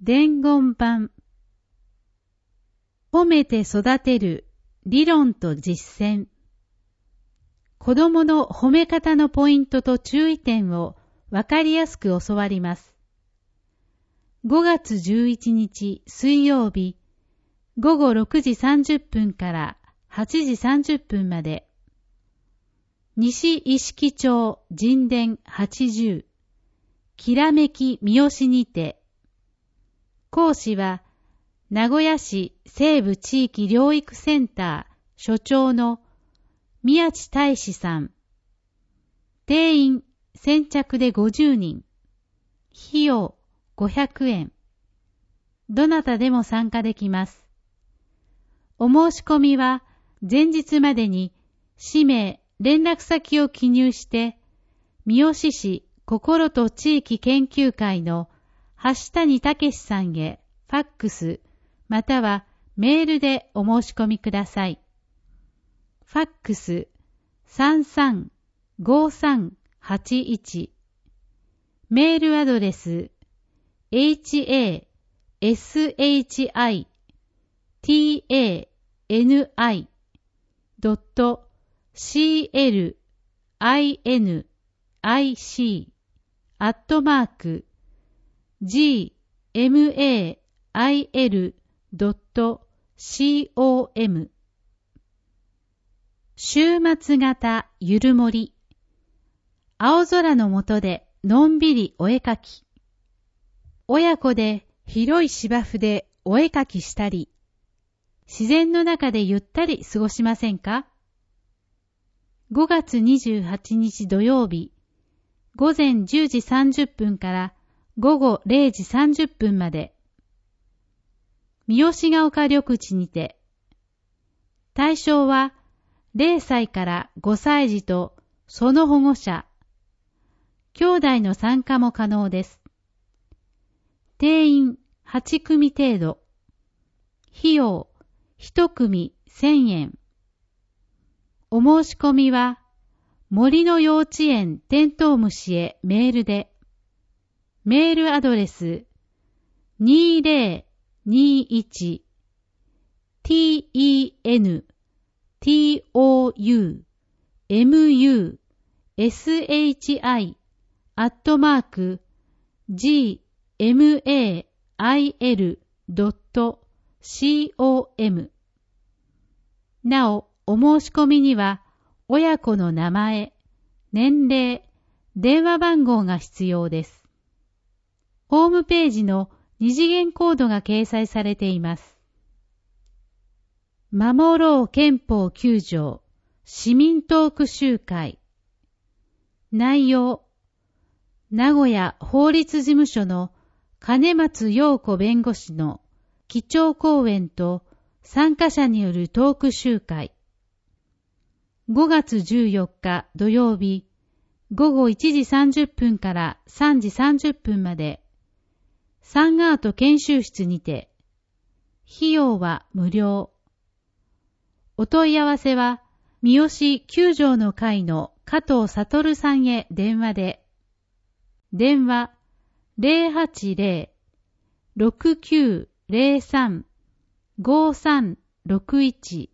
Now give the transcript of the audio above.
伝言版。褒めて育てる理論と実践。子供の褒め方のポイントと注意点をわかりやすく教わります。5月11日水曜日、午後6時30分から8時30分まで。西意識町神殿80、きらめき三好にて。講師は、名古屋市西部地域療育センター所長の宮地大志さん。定員先着で50人。費用500円。どなたでも参加できます。お申し込みは前日までに氏名、連絡先を記入して、三好市心と地域研究会の橋谷武さんへファックスまたはメールでお申し込みください。ファックス335381メールアドレス hashinic.gmail.com 週末型ゆるもり。青空の下でのんびりお絵かき。親子で広い芝生でお絵かきしたり、自然の中でゆったり過ごしませんか？ 5 月28日土曜日、午前10時30分から午後0時30分まで。三好ヶ丘緑地にて。対象は0歳から5歳児とその保護者。兄弟の参加も可能です。定員8組程度。費用1組1000円。お申し込みは森の幼稚園テントウムシへメールで。メールアドレス 2020TOUMUSHI@gmail.com なお、お申し込みには、親子の名前、年齢、電話番号が必要です。ホームページの二次元コードが掲載されています。守ろう憲法9条市民トーク集会。内容、名古屋法律事務所の金松陽子弁護士の基調講演と参加者によるトーク集会。5月14日土曜日、午後1時30分から3時30分まで、サンアート研修室にて、費用は無料。お問い合わせは、三好9条の会の加藤悟さんへ電話で。電話080-6903-5361